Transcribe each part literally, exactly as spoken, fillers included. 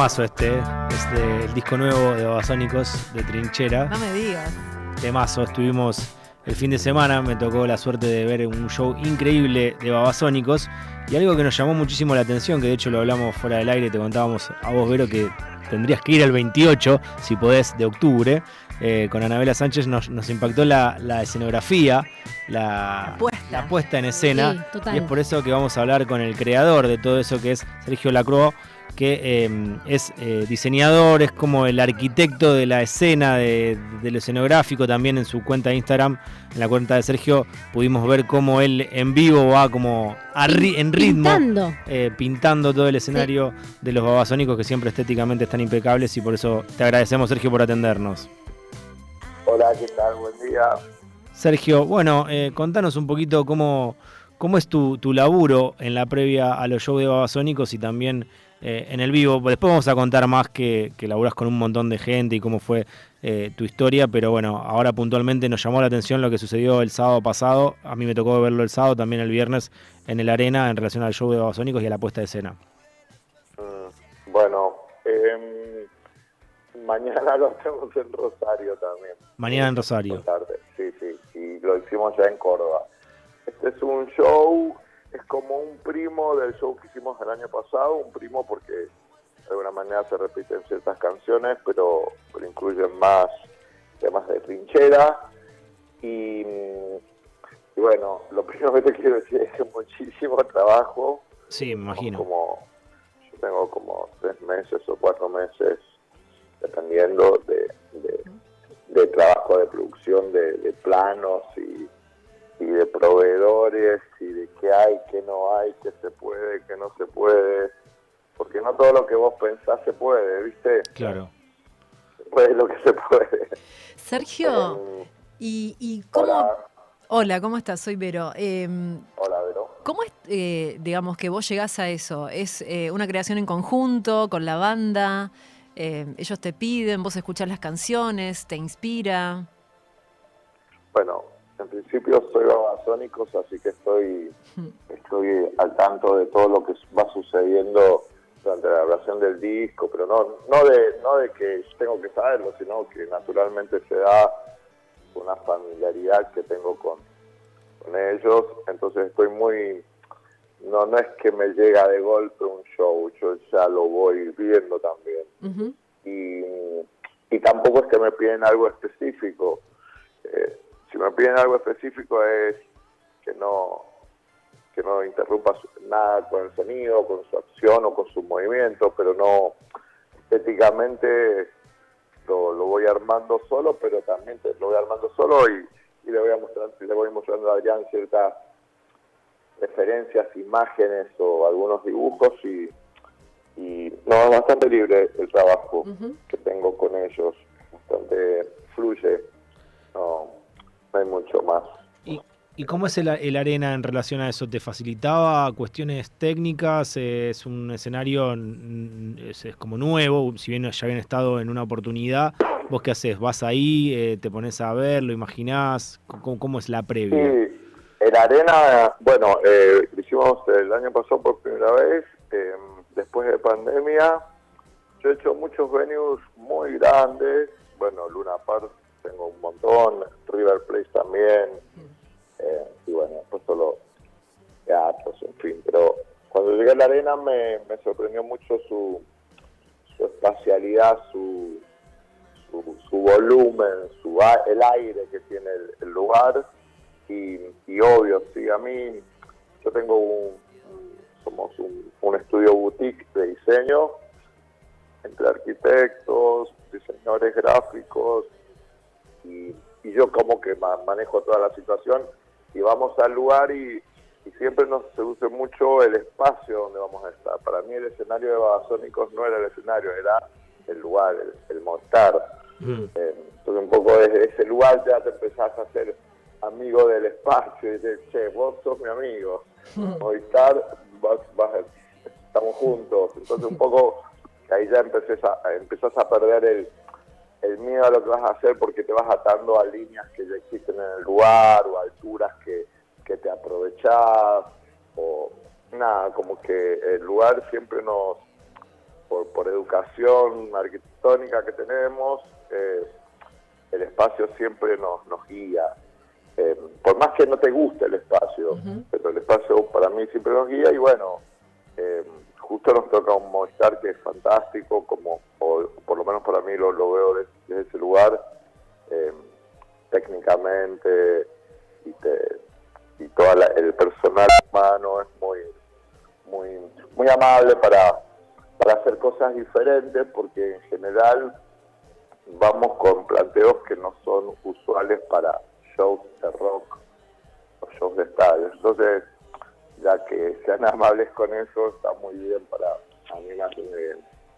Temazo este, ¿eh? Es del disco nuevo de Babasónicos, de Trinchera. No me digas. Temazo, estuvimos el fin de semana, me tocó la suerte de ver un show increíble de Babasónicos y algo que nos llamó muchísimo la atención, que de hecho lo hablamos fuera del aire, te contábamos a vos, Vero, que tendrías que ir el veintiocho, si podés, de octubre. Eh, con Anabela Sánchez nos, nos impactó la, la escenografía, la, la, puesta. la puesta en escena, sí, y es por eso que vamos a hablar con el creador de todo eso, que es Sergio Lacroix, que eh, es eh, diseñador, es como el arquitecto de la escena, de, de lo escenográfico. También en su cuenta de Instagram, en la cuenta de Sergio, pudimos ver cómo él en vivo va como a ri- en ritmo, pintando. Eh, pintando todo el escenario sí. de los Babasónicos, que siempre estéticamente están impecables, y por eso te agradecemos, Sergio, por atendernos. Hola, ¿qué tal? Buen día. Sergio, bueno, eh, contanos un poquito cómo, cómo es tu, tu laburo en la previa a los shows de Babasónicos y también eh, en el vivo. Después vamos a contar más que, que laburás con un montón de gente y cómo fue eh, tu historia, pero bueno, ahora puntualmente nos llamó la atención lo que sucedió el sábado pasado. A mí me tocó verlo el sábado, también el viernes en el Arena, en relación al show de Babasónicos y a la puesta de escena. Mm, bueno, eh, mañana lo hacemos en Rosario también. Mañana en Rosario. Tarde. Sí, sí, y lo hicimos ya en Córdoba. Este es un show, es como un primo del show que hicimos el año pasado, un primo porque de alguna manera se repiten ciertas canciones, pero, pero incluyen más temas de Trinchera. Y, y bueno, lo primero que te quiero decir es que muchísimo trabajo. Sí, me imagino. Como, yo tengo como tres meses o cuatro meses dependiendo de, de, de trabajo de producción, de, de planos y, y de proveedores y de qué hay, qué no hay, qué se puede, qué no se puede, porque no todo lo que vos pensás se puede, ¿viste? Claro. Se puede lo que se puede. Sergio, eh, ¿y, y cómo...? Hola. Hola, ¿cómo estás? Soy Vero. Eh, Hola, Vero. ¿Cómo es, eh, digamos, que vos llegás a eso? ¿Es eh, una creación en conjunto, con la banda? Eh, ellos te piden, vos escuchás las canciones, te inspira. Bueno, en principio soy Babasónicos, así que estoy estoy al tanto de todo lo que va sucediendo durante la grabación del disco, pero no no de no de que tengo que saberlo, sino que naturalmente se da una familiaridad que tengo con, con ellos, entonces estoy muy... No, no es que me llega de golpe un show, yo ya lo voy viendo también. Uh-huh. Y, y tampoco es que me piden algo específico. Eh, si me piden algo específico es que no que no interrumpa su, nada con el sonido, con su acción o con su movimiento, pero no estéticamente lo, lo voy armando solo, pero también te, lo voy armando solo y, y le voy a mostrar, le voy mostrando a Adrián ciertas referencias, imágenes o algunos dibujos y, y no, es bastante libre el trabajo uh-huh. que tengo con ellos, bastante fluye, no, no hay mucho más. ¿Y, y cómo es el, el Arena en relación a eso? ¿Te facilitaba cuestiones técnicas? ¿Es un escenario es, es como nuevo? Si bien ya habían estado en una oportunidad, ¿vos qué haces? ¿Vas ahí, eh, te pones a ver, lo imaginás? ¿Cómo, cómo es la previa? Sí. El Arena, bueno, eh, lo hicimos el año pasado por primera vez, eh, después de pandemia. Yo he hecho muchos venues muy grandes, bueno, Luna Park tengo un montón, River Place también, eh, y bueno, después solo teatros, en fin. Pero cuando llegué a la Arena me, me sorprendió mucho su, su espacialidad, su, su, su volumen, su el aire que tiene el, el lugar. Y, y obvio, sí, a mí, yo tengo un, somos un, un estudio boutique de diseño, entre arquitectos, diseñadores gráficos, y, y yo como que ma, manejo toda la situación, y vamos al lugar y, y siempre nos seduce mucho el espacio donde vamos a estar. Para mí el escenario de Babasónicos no era el escenario, era el lugar, el, el Movistar. Mm. Eh, entonces un poco desde ese lugar ya te empezás a hacer amigo del espacio, y dices, che, vos sos mi amigo, Movistar, vas, vas, estamos juntos. Entonces un poco ahí ya empecés a, empezás a perder el, el miedo a lo que vas a hacer, porque te vas atando a líneas que ya existen en el lugar, o a alturas que, que te aprovechás, o nada, como que el lugar siempre nos, por, por educación arquitectónica que tenemos, eh, el espacio siempre nos, nos guía. Eh, por más que no te guste el espacio, uh-huh. pero el espacio para mí siempre nos guía y bueno, eh, justo nos toca un Movistar que es fantástico, como o por lo menos para mí lo, lo veo desde, desde ese lugar, eh, técnicamente y, te, y todo el personal humano es muy muy muy amable para, para hacer cosas diferentes, porque en general vamos con planteos que no son usuales para shows de rock o shows de estadios. Entonces, ya que sean amables con eso, está muy bien para a mí me hace muy bien.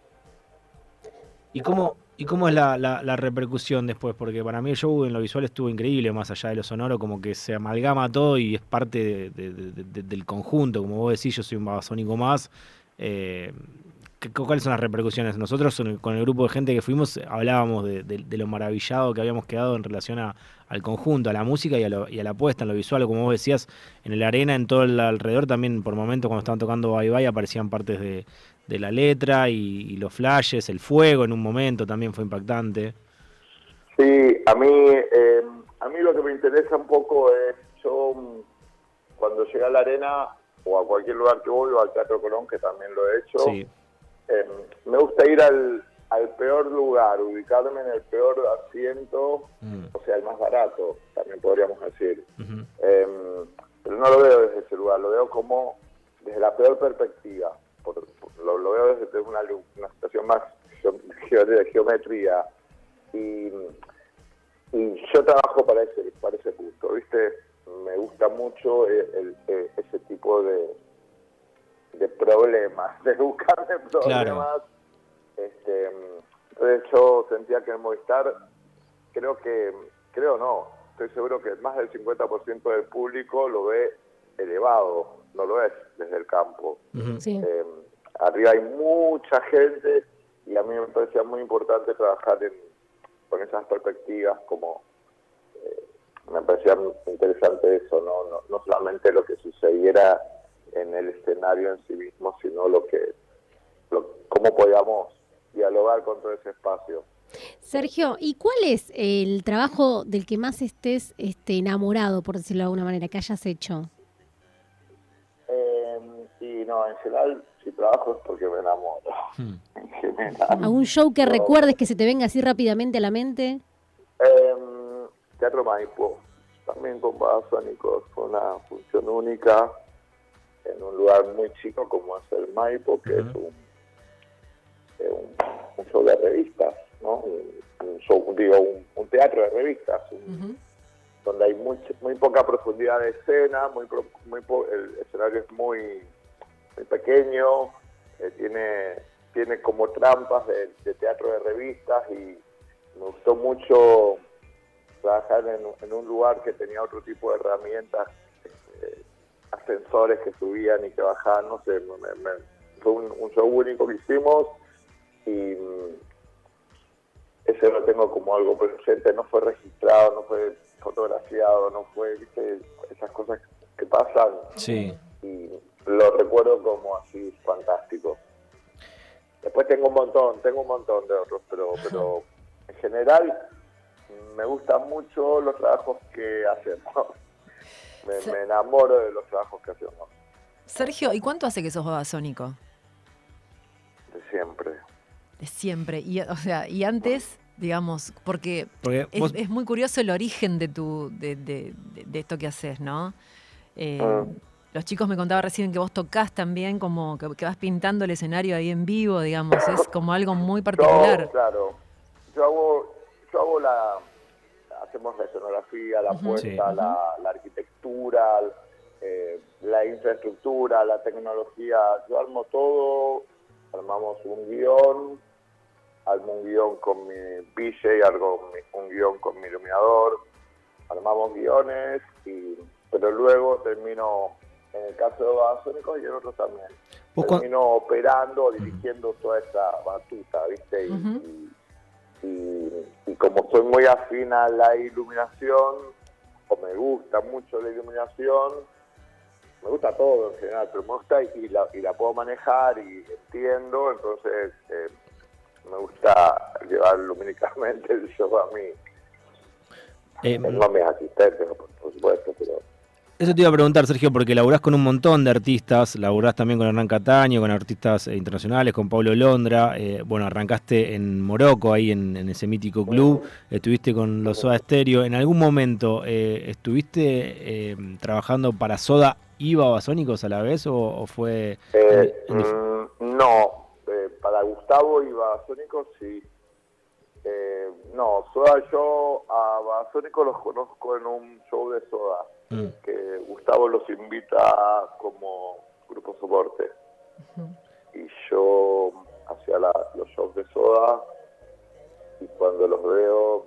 ¿Y cómo, y cómo es la, la, la repercusión después? Porque para mí el show en lo visual estuvo increíble, más allá de lo sonoro, como que se amalgama todo y es parte de, de, de, de, del conjunto. Como vos decís, yo soy un babasónico más. Eh, ¿Cuáles son las repercusiones? Nosotros con el grupo de gente que fuimos hablábamos de, de, de lo maravillado que habíamos quedado en relación a, al conjunto, a la música y a, lo, y a la puesta en lo visual. Como vos decías, en la arena, en todo el alrededor también por momentos cuando estaban tocando Bye Bye aparecían partes de, de la letra y, y los flashes, el fuego en un momento también fue impactante. Sí, a mí, eh, a mí lo que me interesa un poco es, yo cuando llegué a la arena o a cualquier lugar que voy o al Teatro Colón, que también lo he hecho, sí. Eh, me gusta ir al, al peor lugar, ubicarme en el peor asiento, mm. o sea, el más barato, también podríamos decir. Uh-huh. Eh, pero no lo veo desde ese lugar, lo veo como desde la peor perspectiva. Por, por, lo, lo veo desde una, una situación más ge, de geometría. Y, y yo trabajo para ese, para ese punto, ¿viste? Me gusta mucho el, el, el, ese tipo de... de problemas, de buscarme problemas. Claro. Este, entonces yo sentía que en Movistar, creo que, creo no, estoy seguro que más del cincuenta por ciento del público lo ve elevado, no lo es desde el campo. Uh-huh. Sí. Eh, arriba hay mucha gente y a mí me parecía muy importante trabajar en, con esas perspectivas, como eh, me parecía interesante eso, ¿no? No, no solamente lo que sucediera en el escenario en sí mismo, sino lo que, lo, cómo podíamos dialogar con todo ese espacio. Sergio, ¿y cuál es el trabajo del que más estés este, enamorado, por decirlo de alguna manera, que hayas hecho? Eh, y no, en general, si trabajo es porque me enamoro. Hmm. En general. ¿Algún show que no. recuerdes que se te venga así rápidamente a la mente? Eh, Teatro Maipo, también con Babasónicos, fue una función única, en un lugar muy chico como es el Maipo, que uh-huh. es un, eh, un, un show de revistas, ¿no? Un, un show, digo, un, un teatro de revistas, un, uh-huh. donde hay muy, muy poca profundidad de escena, muy, muy po- el escenario es muy, muy pequeño, eh, tiene, tiene como trampas de, de teatro de revistas y me gustó mucho trabajar en, en un lugar que tenía otro tipo de herramientas, eh, ascensores que subían y que bajaban, no sé, me, me, fue un, un show único que hicimos y ese lo tengo como algo presente, no fue registrado, no fue fotografiado, no fue, viste, esas cosas que pasan. Sí. Y lo recuerdo como así fantástico. Después tengo un montón, tengo un montón de otros, pero, pero en general me gustan mucho los trabajos que hacemos. Me, me enamoro de los trabajos que hacemos. Sergio, ¿y cuánto hace que sos babasónico? De siempre. De siempre. Y, o sea, y antes, digamos, porque, porque es, vos... es muy curioso el origen de tu de, de, de, de esto que haces, ¿no? Eh, mm. Los chicos me contaban recién que vos tocás también, como que, que vas pintando el escenario ahí en vivo, digamos. Es como algo muy particular. Yo, claro. Yo hago, yo hago la... Hacemos la escenografía, la puesta, sí. la, la arquitectura, eh, la infraestructura, la tecnología. Yo armo todo, armamos un guión, armo un guión con mi D J, armo un guión con mi iluminador, armamos guiones, y, pero luego termino, en el caso de Babasónicos y en otros también, termino cu- operando, dirigiendo uh-huh. toda esa batuta, ¿viste? Y, uh-huh. y, Y, y como soy muy afín a la iluminación, o me gusta mucho la iluminación, me gusta todo en general, pero me gusta y la, y la puedo manejar y entiendo, entonces eh, me gusta llevar lumínicamente el show a mí. Eh, Tengo a mis asistentes, por, por supuesto, pero... Eso te iba a preguntar, Sergio, porque laburás con un montón de artistas, laburás también con Hernán Cataño, con artistas eh, internacionales, con Pablo Londra, eh, bueno, arrancaste en Morocco, ahí en, en ese mítico club, estuviste con los Soda Stereo. ¿En algún momento eh, estuviste eh, trabajando para Soda y Babasónicos a la vez o, o fue...? Eh, en, en... Mm, no, eh, para Gustavo y Babasónicos sí. Eh, no, Soda, yo a Babasónicos los conozco en un show de Soda, mm. que Gustavo los invita como grupo soporte. Uh-huh. Y yo hacía la, los shows de Soda, y cuando los veo,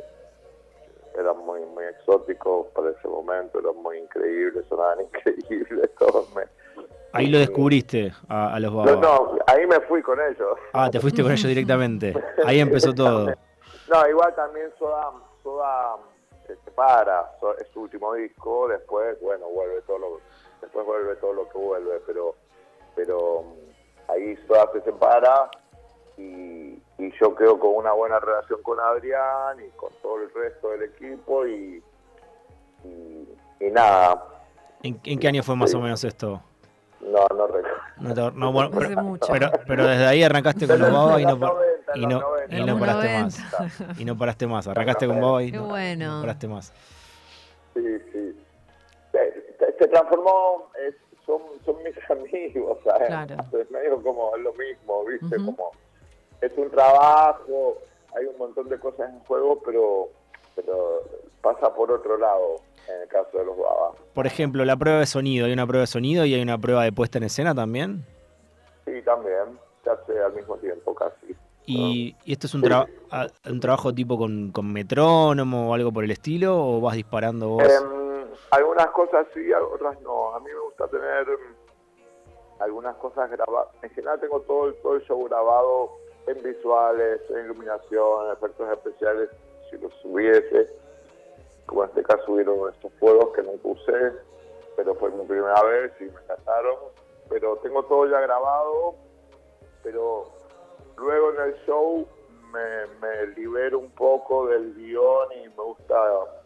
eran muy muy exóticos para ese momento, eran muy increíbles, sonaban increíbles, todos me... Ahí lo descubriste a, a los Babas. No, no, ahí me fui con ellos. Ah, te fuiste con ellos directamente. Ahí empezó todo. No, igual también Soda, Soda se separa, es su último disco, después, bueno, vuelve todo lo, después vuelve todo lo que vuelve, pero, pero ahí Soda se separa y, y yo quedo con una buena relación con Adrián y con todo el resto del equipo y, y, y nada. ¿En, ¿En qué año fue más sí. o menos esto? No, no recuerdo. No, te, no, bueno, pero, pero, pero desde ahí arrancaste con los Babas y no, noventa, y no, noventa, y no paraste noventa. más. Y no paraste más. Arrancaste con Babas y no, bueno. no paraste más. Sí, sí. Se, se transformó, es, son, son mis amigos, ¿sabes? Claro. Es medio como lo mismo, ¿viste? Uh-huh. Como es un trabajo, hay un montón de cosas en juego, pero, pero pasa por otro lado. En el caso de los Babas. Por ejemplo, la prueba de sonido. ¿Hay una prueba de sonido y hay una prueba de puesta en escena también? Sí, también. Se hace al mismo tiempo casi. ¿Y, ¿y esto es un, tra- sí. un trabajo tipo con, con metrónomo o algo por el estilo? ¿O vas disparando vos? Eh, algunas cosas sí, otras no. A mí me gusta tener algunas cosas grabadas. En general tengo todo el, todo el show grabado en visuales, en iluminación, en efectos especiales, si los hubiese. Como en este caso hubieron estos fuegos que nunca usé, pero fue mi primera vez y me encantaron. Pero tengo todo ya grabado, pero luego en el show me, me libero un poco del guión y me gusta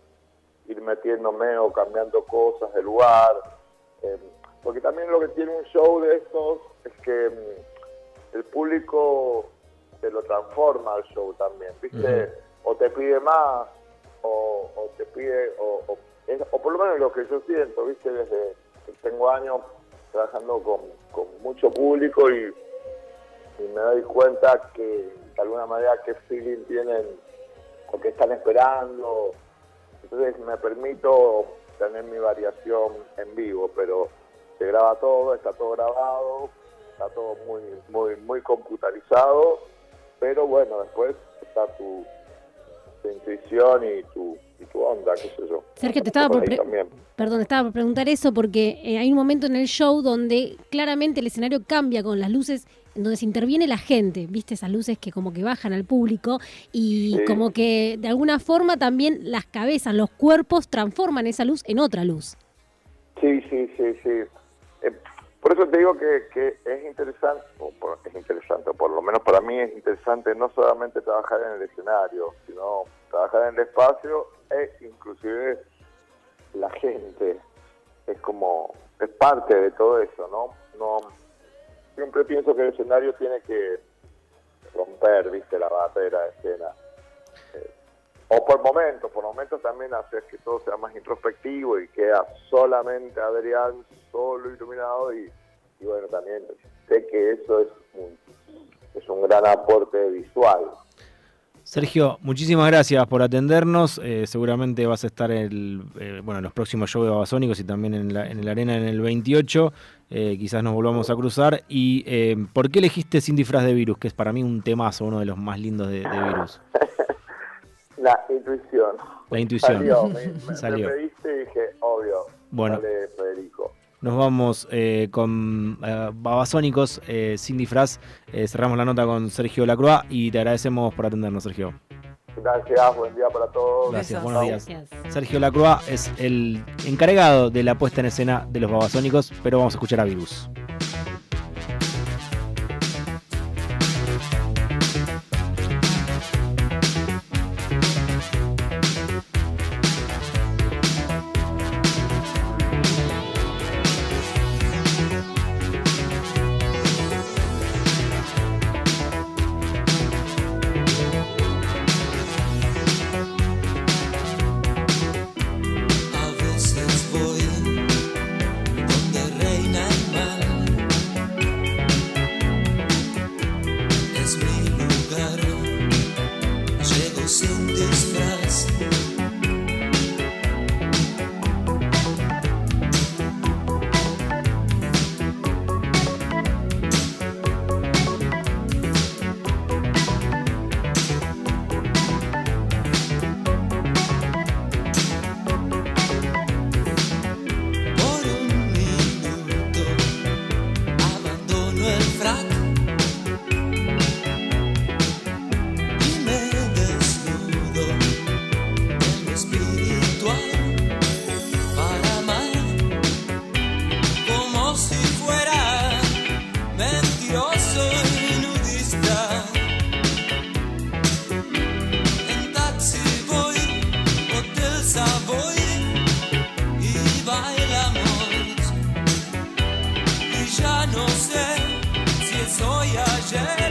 ir metiéndome o cambiando cosas de lugar. Eh, porque también lo que tiene un show de estos es que mm, el público te lo transforma al show también, ¿viste? Uh-huh. O te pide más, O, o te pide, o, o, es, o por lo menos lo que yo siento, ¿viste? Desde que tengo años trabajando con, con mucho público y, y me doy cuenta que de alguna manera qué feeling tienen o qué están esperando. Entonces me permito tener mi variación en vivo, pero se graba todo, está todo grabado, está todo muy, muy, muy computarizado, pero bueno, después está tu tu intuición y tu, y tu onda, qué sé yo. Sergio, te estaba por pre- perdón, estaba por preguntar eso porque eh, hay un momento en el show donde claramente el escenario cambia con las luces, en donde se interviene la gente, viste esas luces que como que bajan al público y sí. como que de alguna forma también las cabezas, los cuerpos transforman esa luz en otra luz. Sí, sí, sí, sí. Eh, por eso te digo que, que es interesante, o por, es interesante, o por lo menos para mí es interesante no solamente trabajar en el escenario, sino trabajar en el espacio e inclusive la gente. Es como, es parte de todo eso, ¿no? No siempre pienso que el escenario tiene que romper, viste, la barrera de escena. Eh, o por momentos, por momentos también hacer que todo sea más introspectivo y queda solamente Adrián solo iluminado y, y bueno, también sé que eso es un, es un gran aporte visual. Sergio, muchísimas gracias por atendernos. Eh, seguramente vas a estar el, eh, bueno, en los próximos shows de Babasónicos y también en la, en la arena en el veintiocho. Eh, quizás nos volvamos a cruzar. ¿Y eh, por qué elegiste Sin Disfraz de Virus? Que es para mí un temazo, uno de los más lindos de, de Virus. La intuición. La intuición. Salió, me, me, Salió. me pediste y dije, obvio. Bueno. Dale, Federico. Nos vamos eh, con eh, Babasónicos, eh, Sin Disfraz. Eh, cerramos la nota con Sergio Lacroix y te agradecemos por atendernos, Sergio. Gracias, buen día para todos. Gracias, Besos. buenos días. Gracias. Sergio Lacroix es el encargado de la puesta en escena de los Babasónicos, pero vamos a escuchar a Virus. Ya no sé si soy ayer.